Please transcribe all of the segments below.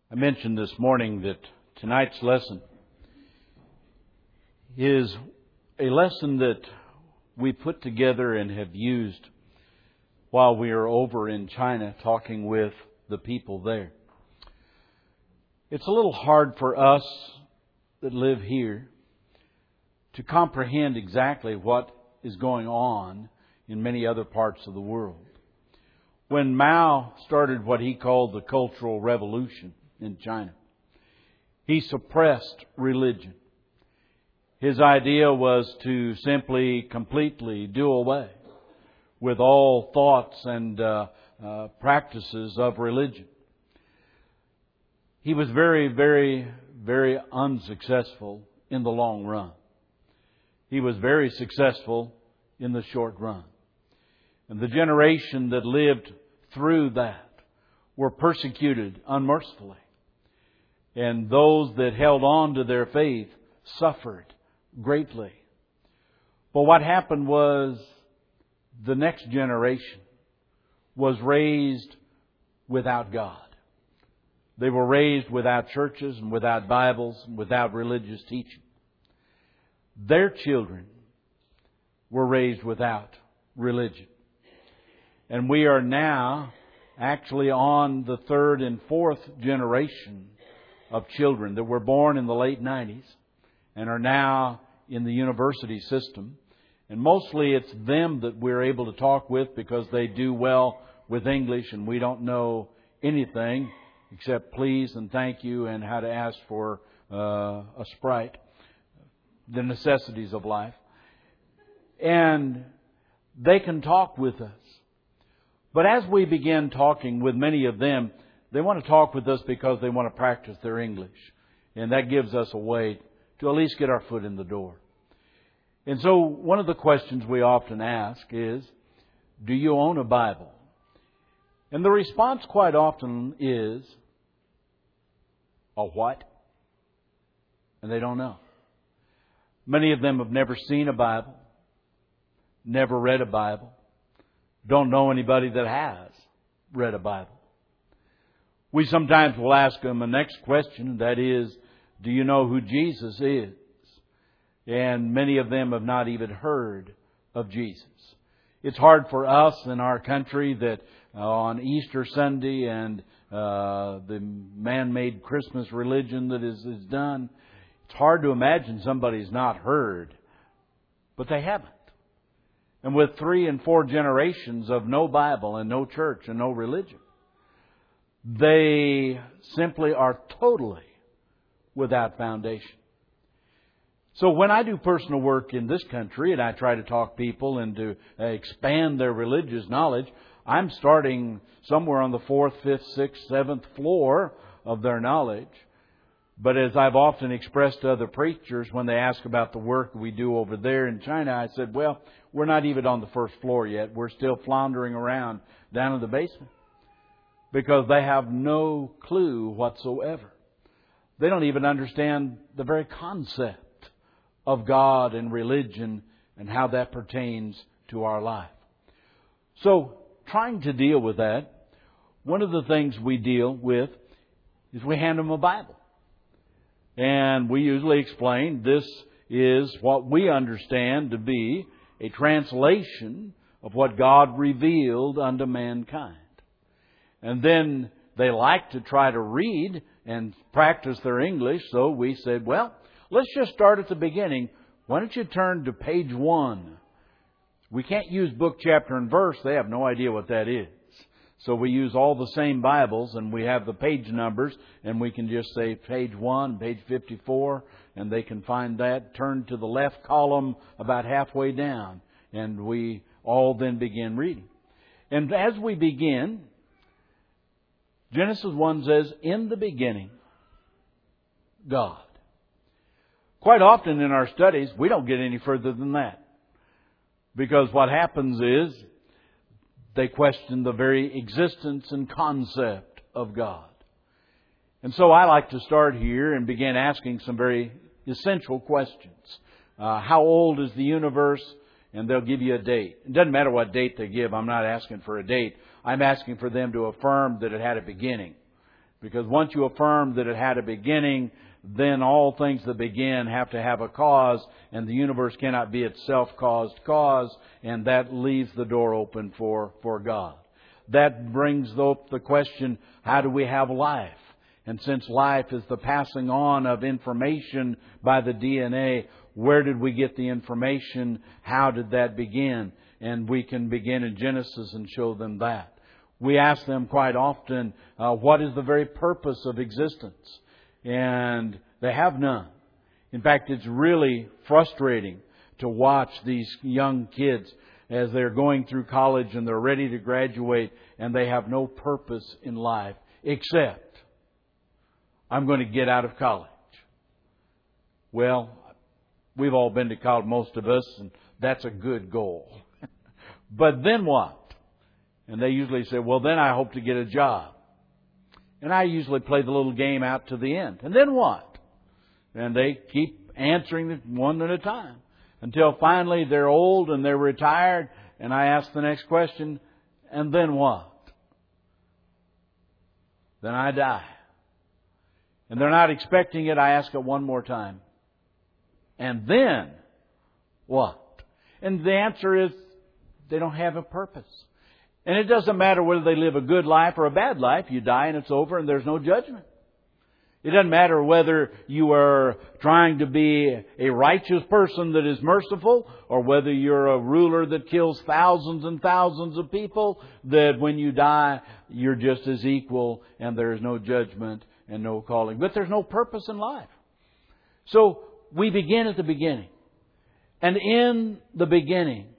I mentioned this morning that tonight's lesson is a lesson that we put together and have used while we are over in China talking with the people there. It's a little hard for us that live here to comprehend exactly what is going on in many other parts of the world. When Mao started what he called the Cultural Revolution in China, he suppressed religion. His idea was to simply, completely do away with all thoughts and practices of religion. He was very, very, very unsuccessful in the long run. He was very successful in the short run. And the generation that lived through that were persecuted unmercifully. And those that held on to their faith suffered greatly. But what happened was the next generation was raised without God. They were raised without churches and without Bibles and without religious teaching. Their children were raised without religion. And we are now actually on the third and fourth generation of children that were born in the late 90s and are now in the university system. And mostly it's them that we're able to talk with because they do well with English and we don't know anything except please and thank you and how to ask for a Sprite, the necessities of life. And they can talk with us. But as we begin talking with many of them, they want to talk with us because they want to practice their English. And that gives us a way to at least get our foot in the door. And so one of the questions we often ask is, do you own a Bible? And the response quite often is, a what? And they don't know. Many of them have never seen a Bible, never read a Bible, don't know anybody that has read a Bible. We sometimes will ask them the next question, that is, do you know who Jesus is? And many of them have not even heard of Jesus. It's hard for us in our country that on Easter Sunday and the man-made Christmas religion that is done, it's hard to imagine somebody's not heard. But they haven't. And with 3 and 4 generations of no Bible and no church and no religion, they simply are totally without foundation. So when I do personal work in this country and I try to talk people and to expand their religious knowledge, I'm starting somewhere on the 4th, 5th, 6th, 7th floor of their knowledge. But as I've often expressed to other preachers when they ask about the work we do over there in China, I said, well, we're not even on the first floor yet. We're still floundering around down in the basement because they have no clue whatsoever. They don't even understand the very concept of God and religion and how that pertains to our life. So, trying to deal with that, one of the things we deal with is we hand them a Bible. And we usually explain this is what we understand to be a translation of what God revealed unto mankind. And then they like to try to read and practice their English, so we said, well, let's just start at the beginning. Why don't you turn to page 1? We can't use book, chapter, and verse. They have no idea what that is. So we use all the same Bibles and we have the page numbers and we can just say page 1, page 54, and they can find that. Turn to the left column about halfway down and we all then begin reading. And as we begin, Genesis 1 says, in the beginning, God. Quite often in our studies, we don't get any further than that. Because what happens is they question the very existence and concept of God. And so I like to start here and begin asking some very essential questions. How old is the universe? And they'll give you a date. It doesn't matter what date they give. I'm not asking for a date. I'm asking for them to affirm that it had a beginning. Because once you affirm that it had a beginning, then all things that begin have to have a cause, and the universe cannot be its self-caused cause, and that leaves the door open for God. That brings up the question, how do we have life? And since life is the passing on of information by the DNA, where did we get the information? How did that begin? And we can begin in Genesis and show them that. We ask them quite often, what is the very purpose of existence? And they have none. In fact, it's really frustrating to watch these young kids as they're going through college and they're ready to graduate and they have no purpose in life except, I'm going to get out of college. Well, we've all been to college, most of us, and that's a good goal. But then what? And they usually say, well, then I hope to get a job. And I usually play the little game out to the end. And then what? And they keep answering it one at a time. Until finally they're old and they're retired. And I ask the next question, and then what? Then I die. And they're not expecting it. I ask it one more time. And then what? And the answer is they don't have a purpose. And it doesn't matter whether they live a good life or a bad life. You die and it's over and there's no judgment. It doesn't matter whether you are trying to be a righteous person that is merciful or whether you're a ruler that kills thousands and thousands of people, that when you die, you're just as equal and there is no judgment and no calling. But there's no purpose in life. So we begin at the beginning. And in the beginning,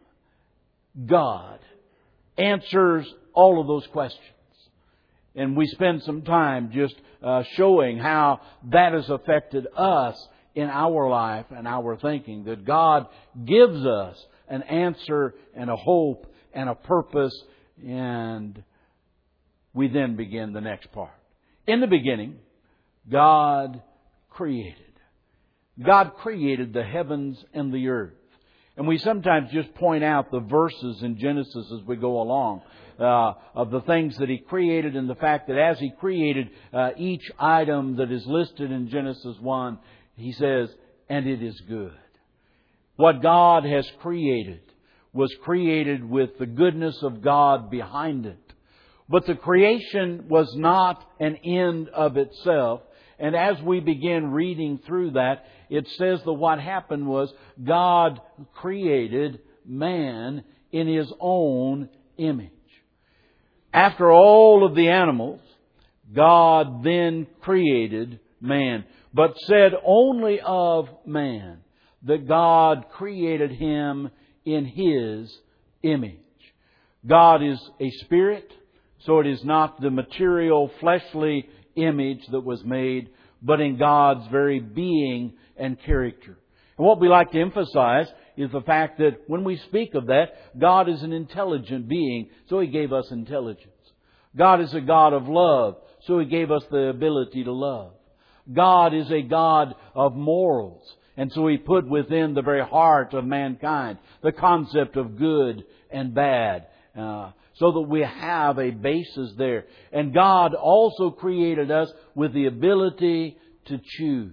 God answers all of those questions. And we spend some time just showing how that has affected us in our life and our thinking. That God gives us an answer and a hope and a purpose. And we then begin the next part. In the beginning, God created. God created the heavens and the earth. And we sometimes just point out the verses in Genesis as we go along of the things that He created and the fact that as He created each item that is listed in Genesis 1, He says, and it is good. What God has created was created with the goodness of God behind it. But the creation was not an end of itself. And as we begin reading through that, it says that what happened was God created man in His own image. After all of the animals, God then created man, but said only of man that God created him in His image. God is a spirit, so it is not the material, fleshly image that was made, but in God's very being and character. And what we like to emphasize is the fact that when we speak of that, God is an intelligent being, so He gave us intelligence. God is a God of love, so He gave us the ability to love. God is a God of morals, and so He put within the very heart of mankind the concept of good and bad, so that we have a basis there. And God also created us with the ability to choose.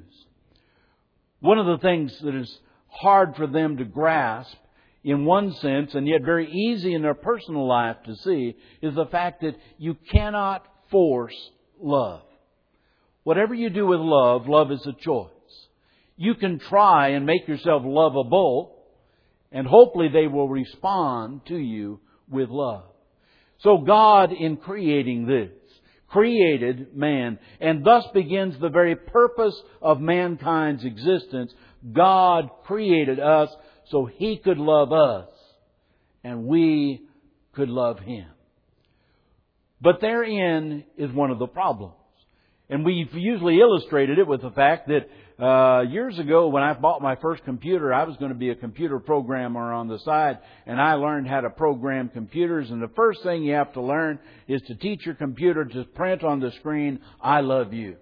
One of the things that is hard for them to grasp in one sense, and yet very easy in their personal life to see, is the fact that you cannot force love. Whatever you do with love, love is a choice. You can try and make yourself lovable, and hopefully they will respond to you with love. So God, in creating this, created man, and thus begins the very purpose of mankind's existence. God created us so He could love us, and we could love Him. But therein is one of the problems. And we've usually illustrated it with the fact that years ago when I bought my first computer, I was going to be a computer programmer on the side, and I learned how to program computers. And the first thing you have to learn is to teach your computer to print on the screen, "I love you."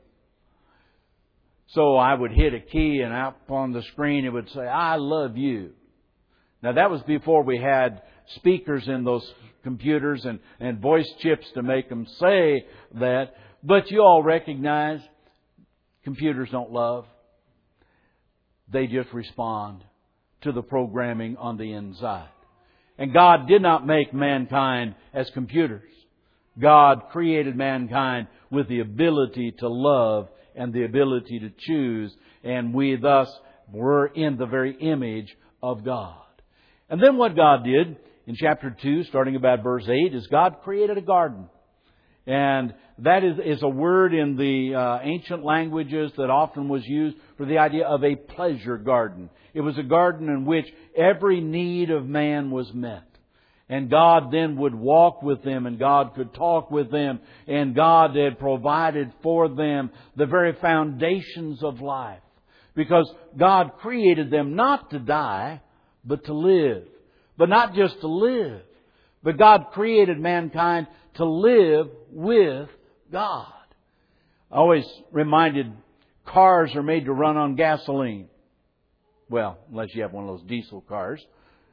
So I would hit a key, and out on the screen it would say, "I love you." Now that was before we had speakers in those computers and voice chips to make them say that. But you all recognize computers don't love. They just respond to the programming on the inside. And God did not make mankind as computers. God created mankind with the ability to love and the ability to choose. And we thus were in the very image of God. And then what God did in chapter 2, starting about verse 8, is God created a garden. And that is a word in the ancient languages that often was used for the idea of a pleasure garden. It was a garden in which every need of man was met. And God then would walk with them, and God could talk with them, and God had provided for them the very foundations of life. Because God created them not to die, but to live. But not just to live, but God created mankind to live with God. I always reminded cars are made to run on gasoline. Well, unless you have one of those diesel cars.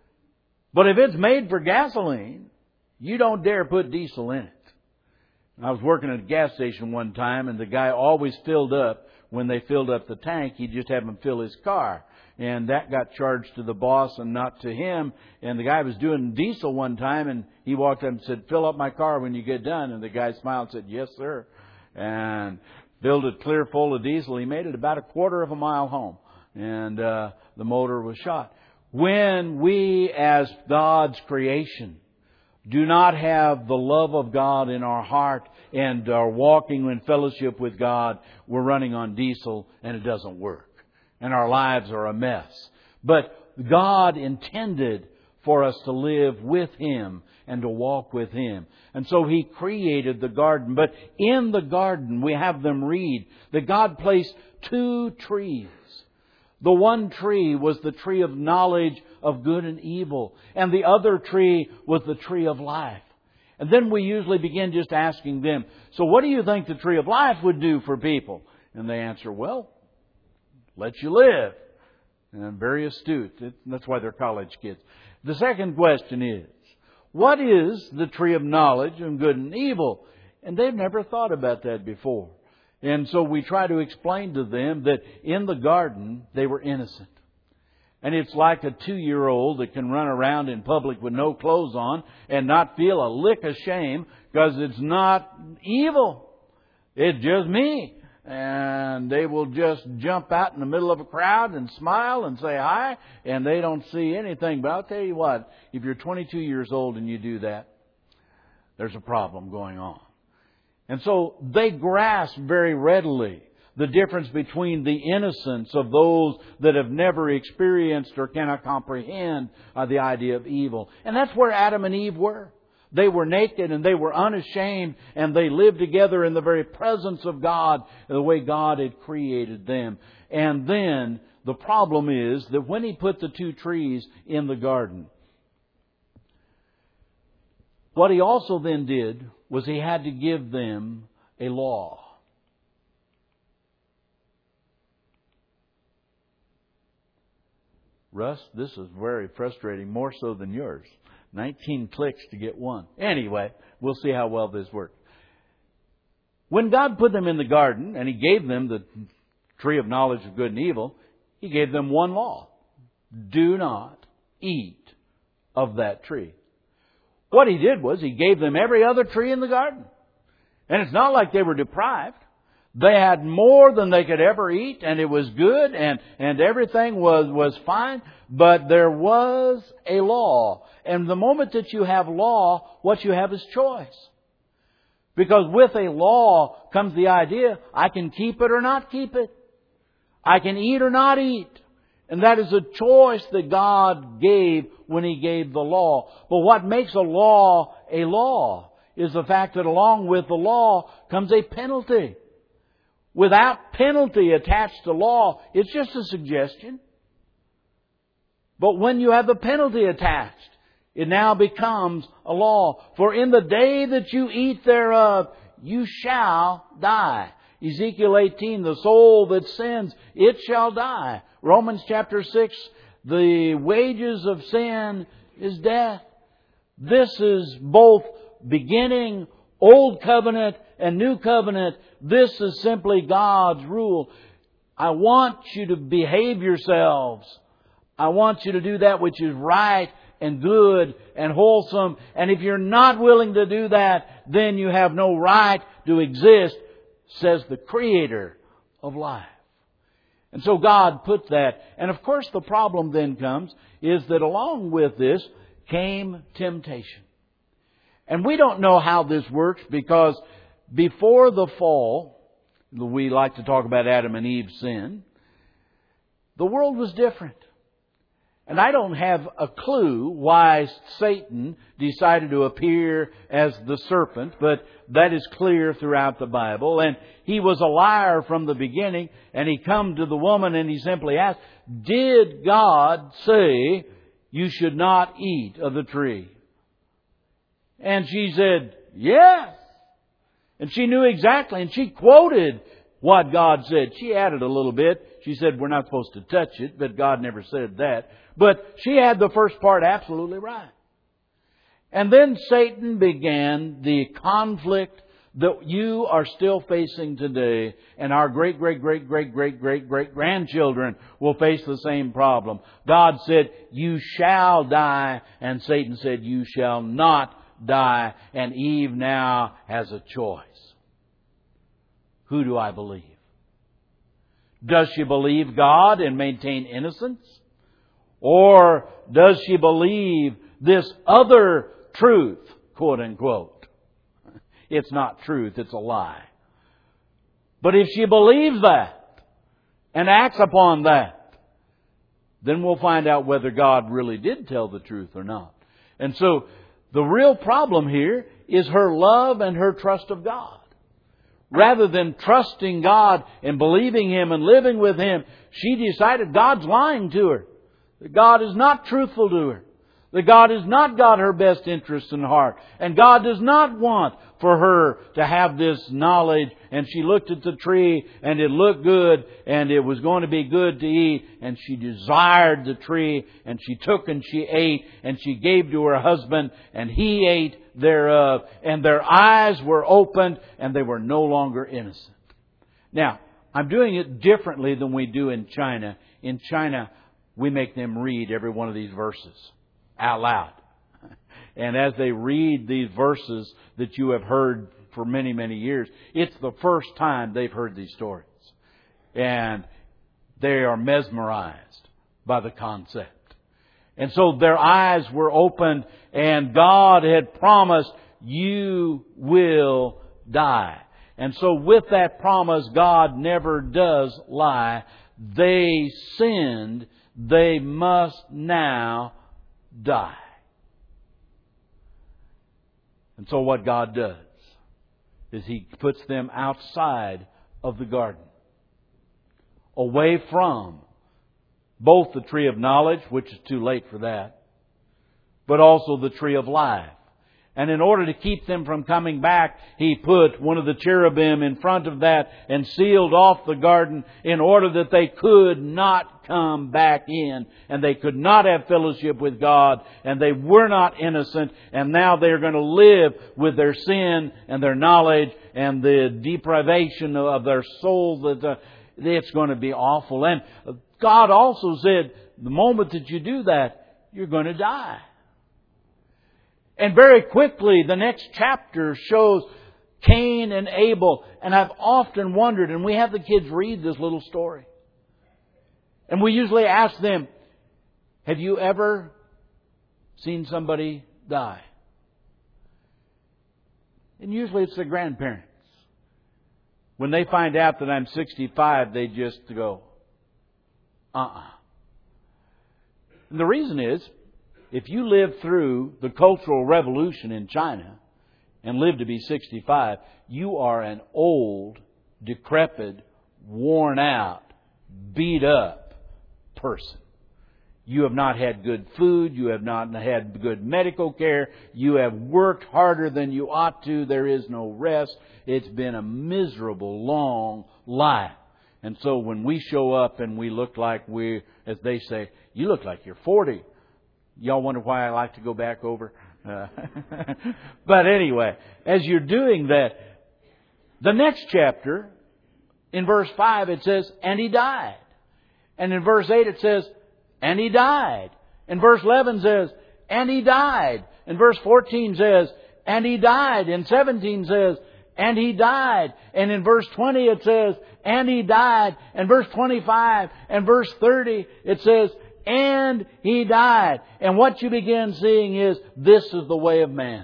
But if it's made for gasoline, you don't dare put diesel in it. I was working at a gas station one time, and the guy always filled up. When they filled up the tank, he'd just have him fill his car. And that got charged to the boss and not to him. And the guy was doing diesel one time, and he walked up and said, "Fill up my car when you get done." And the guy smiled and said, "Yes, sir." And filled it clear full of diesel. He made it about a quarter of a mile home. And the motor was shot. When we, as God's creation, do not have the love of God in our heart and are walking in fellowship with God, we're running on diesel and it doesn't work. And our lives are a mess. But God intended for us to live with Him and to walk with Him. And so He created the garden. But in the garden, we have them read that God placed 2 trees. The one tree was the tree of knowledge of good and evil. And the other tree was the tree of life. And then we usually begin just asking them, "So what do you think the tree of life would do for people?" And they answer, "Well, let you live." And very astute. That's why they're college kids. The second question is, what is the tree of knowledge of good and evil? And they've never thought about that before. And so we try to explain to them that in the garden, they were innocent. And it's like a 2-year-old that can run around in public with no clothes on and not feel a lick of shame because it's not evil. It's just me. And they will just jump out in the middle of a crowd and smile and say hi, and they don't see anything. But I'll tell you what, if you're 22 years old and you do that, there's a problem going on. And so they grasp very readily the difference between the innocence of those that have never experienced or cannot comprehend the idea of evil. And that's where Adam and Eve were. They were naked and they were unashamed, and they lived together in the very presence of God, the way God had created them. And then the problem is that when He put the 2 trees in the garden, what He also then did was He had to give them a law. Russ, this is very frustrating, more so than yours. 19 clicks to get one. Anyway, we'll see how well this works. When God put them in the garden and He gave them the tree of knowledge of good and evil, He gave them one law. Do not eat of that tree. What He did was He gave them every other tree in the garden. And it's not like they were deprived. They had more than they could ever eat, and it was good, and everything was fine. But there was a law. And the moment that you have law, what you have is choice. Because with a law comes the idea, I can keep it or not keep it. I can eat or not eat. And that is a choice that God gave when He gave the law. But what makes a law is the fact that along with the law comes a penalty. Without penalty attached to law, it's just a suggestion. But when you have the penalty attached, it now becomes a law. For in the day that you eat thereof, you shall die. Ezekiel 18, the soul that sins, it shall die. Romans chapter 6, the wages of sin is death. This is both beginning Old Covenant and New Covenant, this is simply God's rule. I want you to behave yourselves. I want you to do that which is right and good and wholesome. And if you're not willing to do that, then you have no right to exist, says the Creator of life. And so God put that. And of course the problem then comes is that along with this came temptation. And we don't know how this works because before the fall, we like to talk about Adam and Eve's sin, the world was different. And I don't have a clue why Satan decided to appear as the serpent, but that is clear throughout the Bible. And he was a liar from the beginning, and he come to the woman and he simply asked, did God say you should not eat of the tree? And she said, yes. And she knew exactly, and she quoted what God said. She added a little bit. She said, we're not supposed to touch it, but God never said that. But she had the first part absolutely right. And then Satan began the conflict that you are still facing today, and our great-great-great-great-great-great-grandchildren will face the same problem. God said, you shall die, and Satan said, you shall not die. And Eve now has a choice. Who do I believe? Does she believe God and maintain innocence? Or does she believe this other truth, quote unquote? It's not truth, it's a lie. But if she believes that and acts upon that, then we'll find out whether God really did tell the truth or not. And so the real problem here is her love and her trust of God. Rather than trusting God and believing Him and living with Him, she decided God's lying to her. That God is not truthful to her. That God has not got her best interests in heart. And God does not want for her to have this knowledge. And she looked at the tree and it looked good and it was going to be good to eat. And she desired the tree and she took and she ate and she gave to her husband and he ate thereof. And their eyes were opened and they were no longer innocent. Now, I'm doing it differently than we do in China. In China, we make them read every one of these verses out loud. And as they read these verses that you have heard for many, many years, it's the first time they've heard these stories. And they are mesmerized by the concept. And so their eyes were opened and God had promised, you will die. And so with that promise, God never does lie. They sinned. They must now die. And so what God does is He puts them outside of the garden, away from both the tree of knowledge, which is too late for that, but also the tree of life. And in order to keep them from coming back, He put one of the cherubim in front of that and sealed off the garden in order that they could not come back in. And they could not have fellowship with God. And they were not innocent. And now they're going to live with their sin and their knowledge and the deprivation of their soul. It's going to be awful. And God also said, the moment that you do that, you're going to die. And very quickly, the next chapter shows Cain and Abel. And I've often wondered, and we have the kids read this little story. And we usually ask them, have you ever seen somebody die? And usually it's the grandparents. When they find out that I'm 65, they just go, And the reason is, if you lived through the Cultural Revolution in China and lived to be 65, you are an old, decrepit, worn out, beat up person. You have not had good food. You have not had good medical care. You have worked harder than you ought to. There is no rest. It's been a miserable, long life. And so when we show up and we look like as they say, you look like you're 40. Y'all wonder why I like to go back over? But anyway, as you're doing that, The next chapter, in verse 5, it says, and He died. And in verse 8 it says, and He died. And verse 11 says, and He died. And verse 14 says, and He died. And 17 says, and He died. And in verse 20 it says, and He died. And verse 25 and verse 30 it says, and He died. And what you begin seeing is, this is the way of man.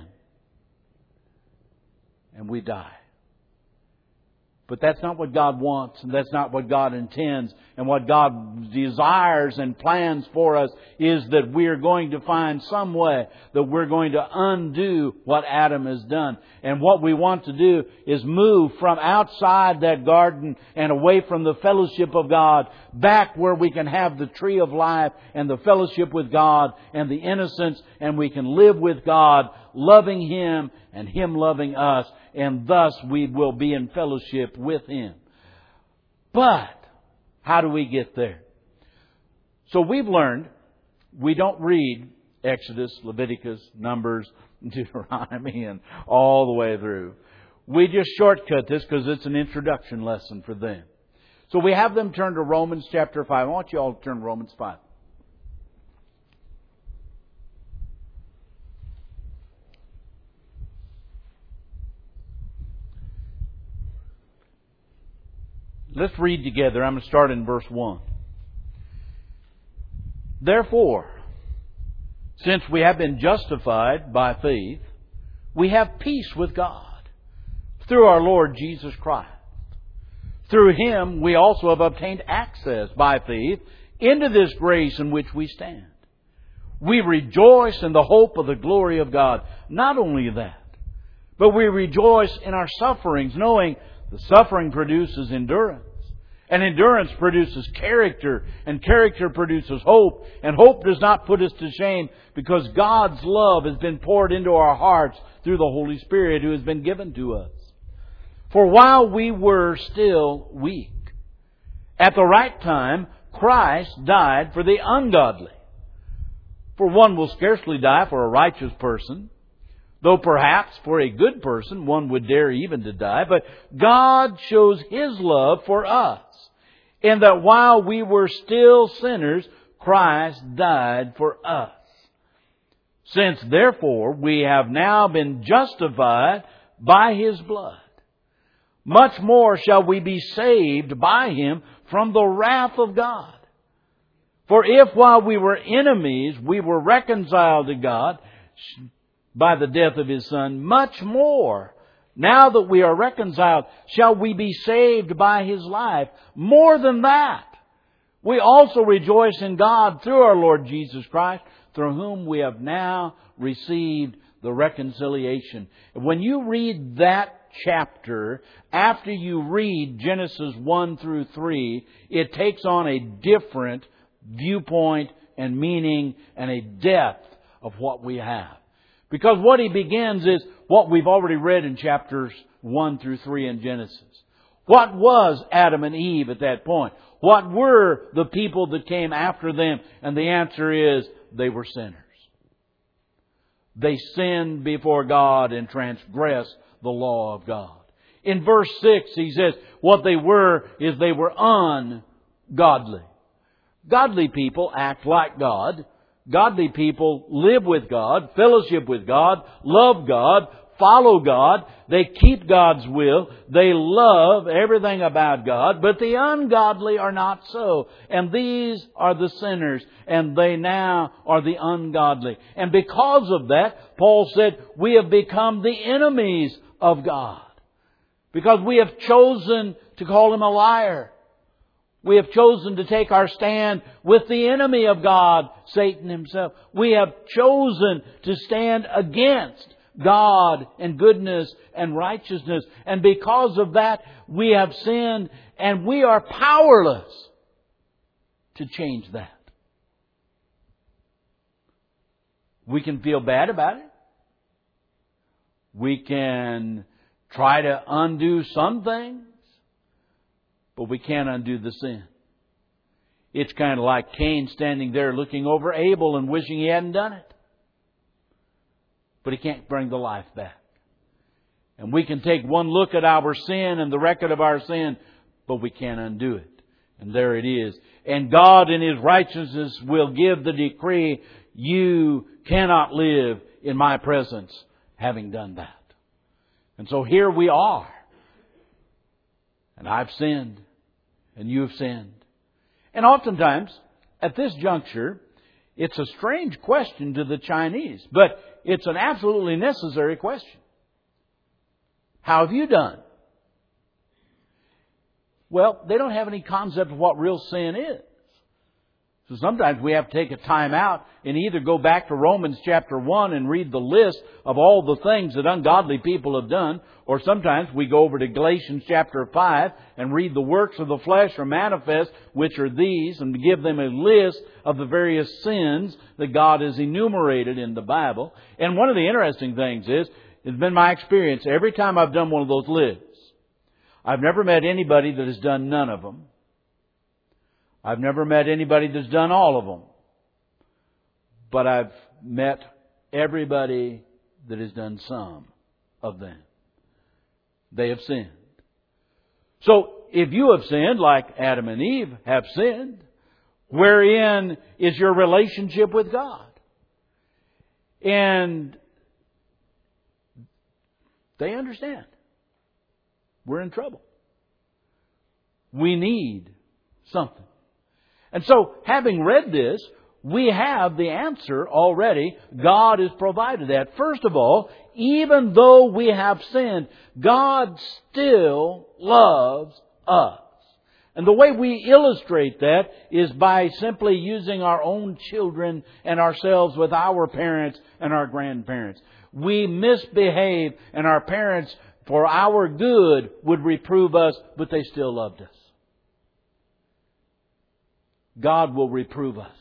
And we die. But that's not what God wants, and that's not what God intends. And what God desires and plans for us is that we are going to find some way that we're going to undo what Adam has done. And what we want to do is move from outside that garden and away from the fellowship of God, back where we can have the tree of life and the fellowship with God and the innocence, and we can live with God, loving Him and Him loving us. And thus we will be in fellowship with Him. But how do we get there? So we've learned we don't read Exodus, Leviticus, Numbers, Deuteronomy, and all the way through. We just shortcut this because it's an introduction lesson for them. So we have them turn to Romans chapter 5. I want you all to turn to Romans 5. Let's read together. I'm going to start in verse 1. Therefore, since we have been justified by faith, we have peace with God through our Lord Jesus Christ. Through Him we also have obtained access by faith into this grace in which we stand. We rejoice in the hope of the glory of God. Not only that, but we rejoice in our sufferings, knowing the suffering produces endurance. And endurance produces character. And character produces hope. And hope does not put us to shame, because God's love has been poured into our hearts through the Holy Spirit who has been given to us. For while we were still weak, at the right time, Christ died for the ungodly. For one will scarcely die for a righteous person, though perhaps for a good person one would dare even to die. But God shows His love for us, in that while we were still sinners, Christ died for us. Since therefore we have now been justified by His blood, much more shall we be saved by Him from the wrath of God. For if while we were enemies we were reconciled to God by the death of His Son, much more, now that we are reconciled, shall we be saved by His life. More than that, we also rejoice in God through our Lord Jesus Christ, through whom we have now received the reconciliation. When you read that chapter, after you read Genesis 1 through 3, it takes on a different viewpoint and meaning and a depth of what we have. Because what he begins is what we've already read in chapters 1 through 3 in Genesis. What was Adam and Eve at that point? What were the people that came after them? And the answer is, they were sinners. They sinned before God and transgressed the law of God. In verse 6, he says, what they were is they were ungodly. Godly people act like God. Godly people live with God, fellowship with God, love God, follow God. They keep God's will. They love everything about God. But the ungodly are not so. And these are the sinners. And they now are the ungodly. And because of that, Paul said, we have become the enemies of God. Because we have chosen to call Him a liar. We have chosen to take our stand with the enemy of God, Satan himself. We have chosen to stand against God and goodness and righteousness. And because of that, we have sinned, and we are powerless to change that. We can feel bad about it. We can try to undo some things. But we can't undo the sin. It's kind of like Cain standing there looking over Abel and wishing he hadn't done it. But he can't bring the life back. And we can take one look at our sin and the record of our sin, but we can't undo it. And there it is. And God in His righteousness will give the decree, you cannot live in my presence having done that. And so here we are. And I've sinned. And you've sinned. And oftentimes, at this juncture, it's a strange question to the Chinese, but it's an absolutely necessary question. How have you done? Well, they don't have any concept of what real sin is. So sometimes we have to take a time out and either go back to Romans chapter 1 and read the list of all the things that ungodly people have done, or sometimes we go over to Galatians chapter 5 and read the works of the flesh are manifest, which are these, and give them a list of the various sins that God has enumerated in the Bible. And one of the interesting things is, it's been my experience, every time I've done one of those lists, I've never met anybody that has done none of them. I've never met anybody that's done all of them. But I've met everybody that has done some of them. They have sinned. So, if you have sinned like Adam and Eve have sinned, wherein is your relationship with God? And they understand. We're in trouble. We need something. And so, having read this, we have the answer already. God has provided that. First of all, even though we have sinned, God still loves us. And the way we illustrate that is by simply using our own children and ourselves with our parents and our grandparents. We misbehave, and our parents, for our good, would reprove us, but they still loved us. God will reprove us,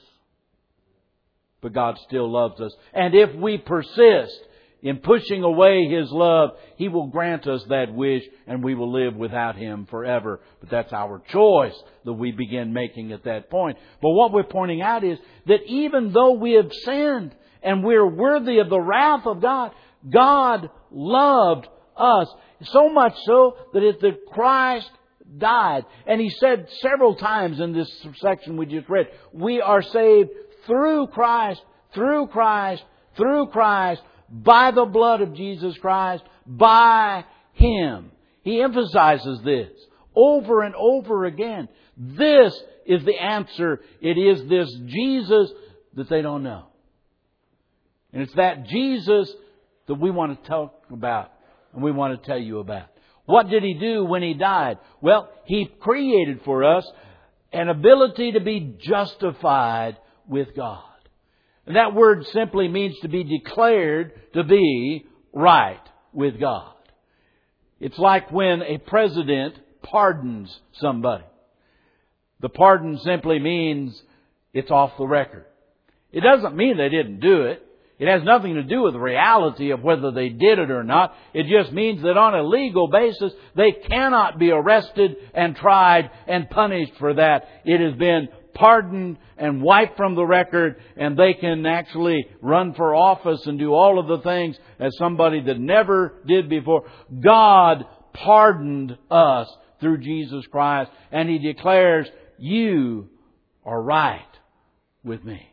but God still loves us. And if we persist in pushing away His love, He will grant us that wish, and we will live without Him forever. But that's our choice that we begin making at that point. But what we're pointing out is that even though we have sinned and we're worthy of the wrath of God, God loved us. So much so that Christ died. And He said several times in this section we just read, we are saved through Christ, through Christ, through Christ, by the blood of Jesus Christ, by Him. He emphasizes this over and over again. This is the answer. It is this Jesus that they don't know. And it's that Jesus that we want to talk about and we want to tell you about. What did He do when He died? Well, He created for us an ability to be justified with God. And that word simply means to be declared to be right with God. It's like when a president pardons somebody. The pardon simply means it's off the record. It doesn't mean they didn't do it. It has nothing to do with the reality of whether they did it or not. It just means that on a legal basis, they cannot be arrested and tried and punished for that. It has been pardoned and wiped from the record, and they can actually run for office and do all of the things as somebody that never did before. God pardoned us through Jesus Christ, and He declares, you are right with me.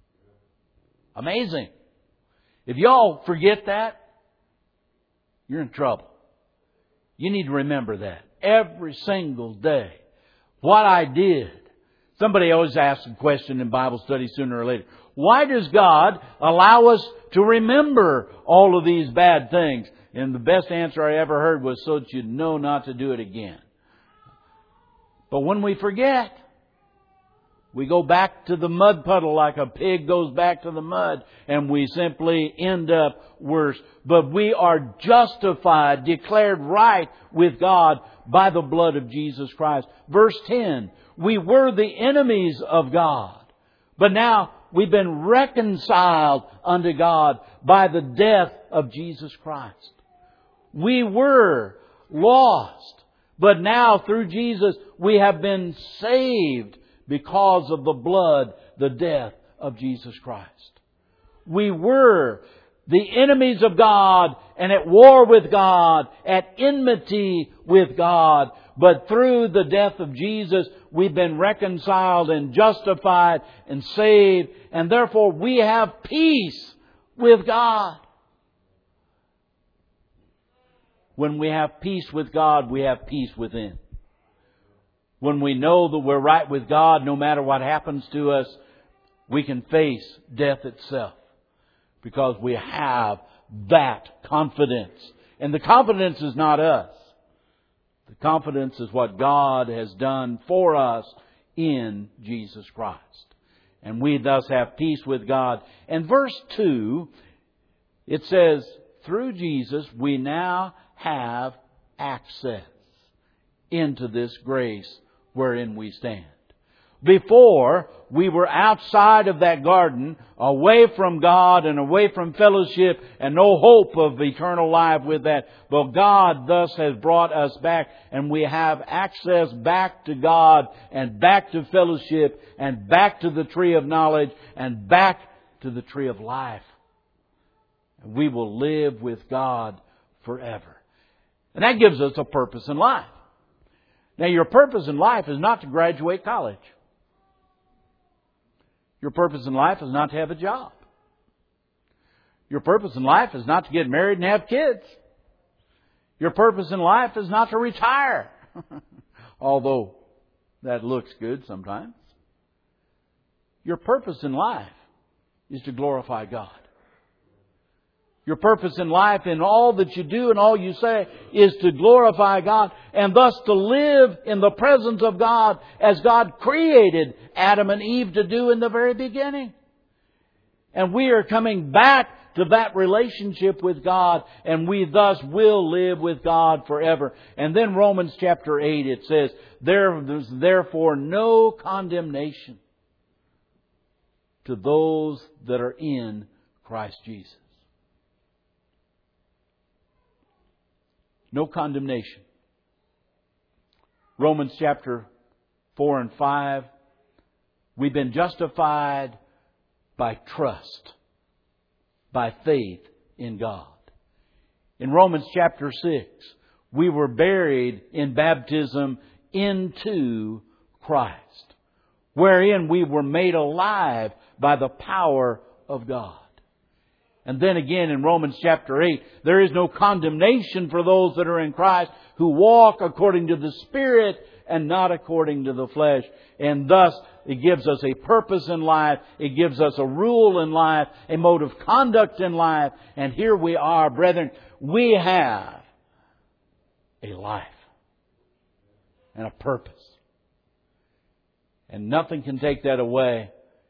Amazing. If y'all forget that, you're in trouble. You need to remember that every single day. What I did. Somebody always asks a question in Bible study sooner or later. Why does God allow us to remember all of these bad things? And the best answer I ever heard was so that you'd know not to do it again. But when we forget, we go back to the mud puddle like a pig goes back to the mud, and we simply end up worse. But we are justified, declared right with God by the blood of Jesus Christ. Verse 10, we were the enemies of God, but now we've been reconciled unto God by the death of Jesus Christ. We were lost, but now through Jesus we have been saved because of the blood, the death of Jesus Christ. We were the enemies of God and at war with God, at enmity with God. But through the death of Jesus, we've been reconciled and justified and saved, and therefore we have peace with God. When we have peace with God, we have peace within. When we know that we're right with God, no matter what happens to us, we can face death itself. Because we have that confidence. And the confidence is not us. The confidence is what God has done for us in Jesus Christ. And we thus have peace with God. And verse 2, it says, through Jesus we now have access into this grace wherein we stand. Before, we were outside of that garden, away from God and away from fellowship and no hope of eternal life with that. But God thus has brought us back, and we have access back to God and back to fellowship and back to the tree of knowledge and back to the tree of life. And we will live with God forever. And that gives us a purpose in life. Now, your purpose in life is not to graduate college. Your purpose in life is not to have a job. Your purpose in life is not to get married and have kids. Your purpose in life is not to retire. Although that looks good sometimes. Your purpose in life is to glorify God. Your purpose in life, in all that you do and all you say, is to glorify God and thus to live in the presence of God as God created Adam and Eve to do in the very beginning. And we are coming back to that relationship with God, and we thus will live with God forever. And then Romans chapter 8, it says, there's therefore no condemnation to those that are in Christ Jesus. No condemnation. Romans chapter 4 and 5. We've been justified by trust, by faith in God. In Romans chapter 6, we were buried in baptism into Christ, wherein we were made alive by the power of God. And then again in Romans chapter 8, there is no condemnation for those that are in Christ who walk according to the Spirit and not according to the flesh. And thus it gives us a purpose in life. It gives us a rule in life, a mode of conduct in life. And here we are, brethren, we have a life and a purpose. And nothing can take that away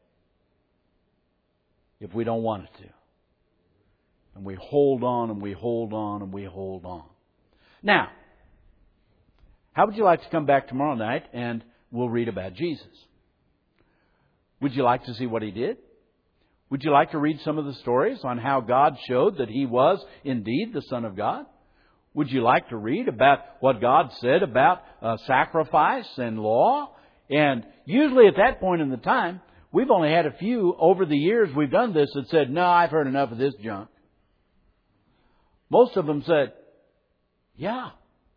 if we don't want it to. And we hold on and we hold on and we hold on. Now, how would you like to come back tomorrow night and we'll read about Jesus? Would you like to see what He did? Would you like to read some of the stories on how God showed that He was indeed the Son of God? Would you like to read about what God said about sacrifice and law? And usually at that point in the time, we've only had a few over the years we've done this that said, no, I've heard enough of this junk. Most of them said, yeah.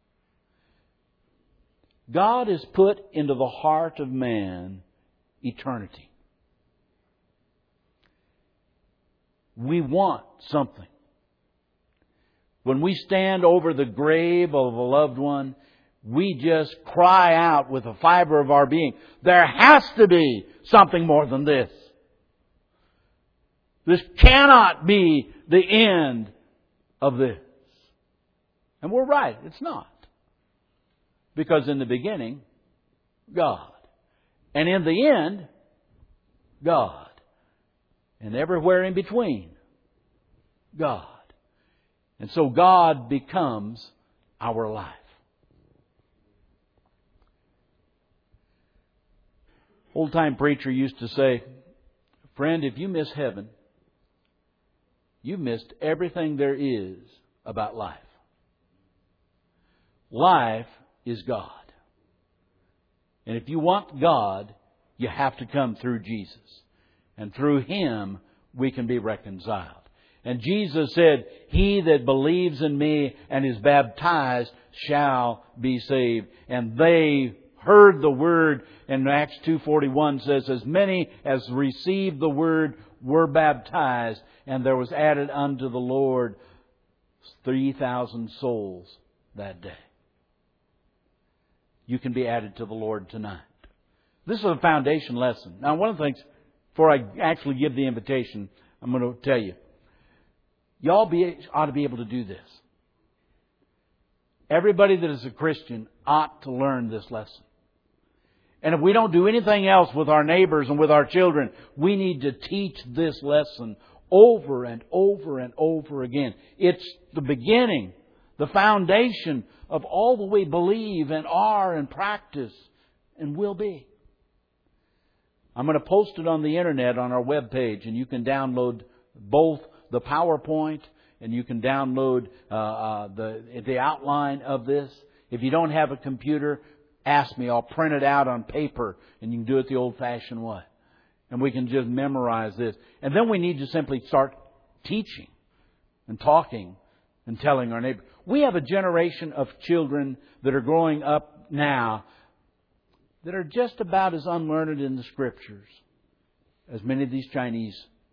God has put into the heart of man eternity. We want something. When we stand over the grave of a loved one, we just cry out with the fiber of our being, there has to be something more than this. This cannot be the end of this. And we're right, it's not. Because in the beginning, God. And in the end, God. And everywhere in between, God. And so God becomes our life. Old-time preacher used to say, friend, if you miss heaven, you've missed everything there is about life. Life is God. And if you want God, you have to come through Jesus. And through Him, we can be reconciled. And Jesus said, "He that believes in me and is baptized shall be saved." And they heard the word, and Acts 2:41 says, "As many as received the word were baptized, and there was added unto the Lord 3,000 souls that day." You can be added to the Lord tonight. This is a foundation lesson. Now, one of the things, before I actually give the invitation, I'm going to tell you, y'all ought to be able to do this. Everybody that is a Christian ought to learn this lesson. And if we don't do anything else with our neighbors and with our children, we need to teach this lesson over and over and over again. It's the beginning, the foundation of all that we believe and are and practice and will be. I'm going to post it on the internet on our webpage, and you can download both the PowerPoint and you can download the outline of this. If you don't have a computer, ask me. I'll print it out on paper, and you can do it the old-fashioned way. And we can just memorize this. And then we need to simply start teaching and talking and telling our neighbors. We have a generation of children that are growing up now that are just about as unlearned in the Scriptures as many of these Chinese,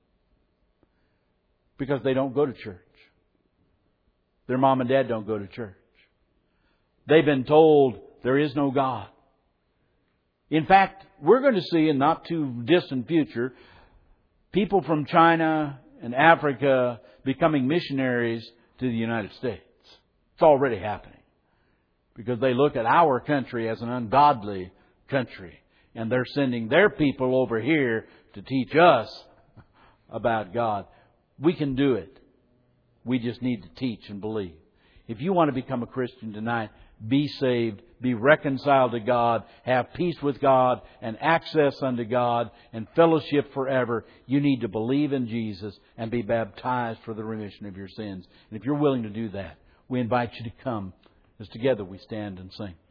because they don't go to church. Their mom and dad don't go to church. They've been told there is no God. In fact, we're going to see in not too distant future people from China and Africa becoming missionaries to the United States. It's already happening, because they look at our country as an ungodly country, and they're sending their people over here to teach us about God. We can do it. We just need to teach and believe. If you want to become a Christian tonight, be saved, be reconciled to God, have peace with God, and access unto God, and fellowship forever, you need to believe in Jesus and be baptized for the remission of your sins. And if you're willing to do that, we invite you to come as together we stand and sing.